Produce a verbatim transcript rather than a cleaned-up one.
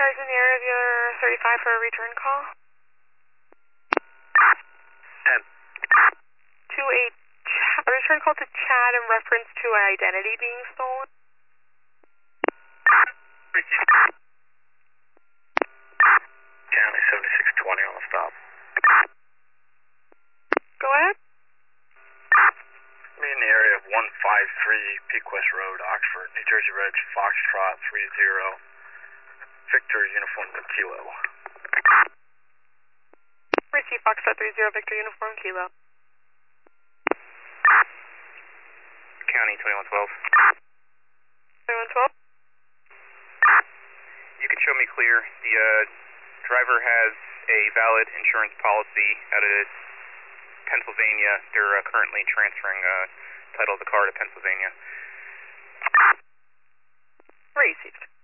cars in the area of your thirty-five for a return call? ten. To a, ch- a return call to Chad in reference to an identity being stolen? County seventy-six twenty on the stop. Go ahead. Me in the area of one five three Pequest Road, Oxford, New Jersey Reg, Foxtrot three zero, Victor Uniform Kilo. Receive Foxtrot three zero, Victor Uniform Kilo. County twenty-one twelve. twenty-one twelve? You can show me clear. The uh, driver has a valid insurance policy out of Pennsylvania. They're uh, currently transferring uh, title of the car to Pennsylvania. Received.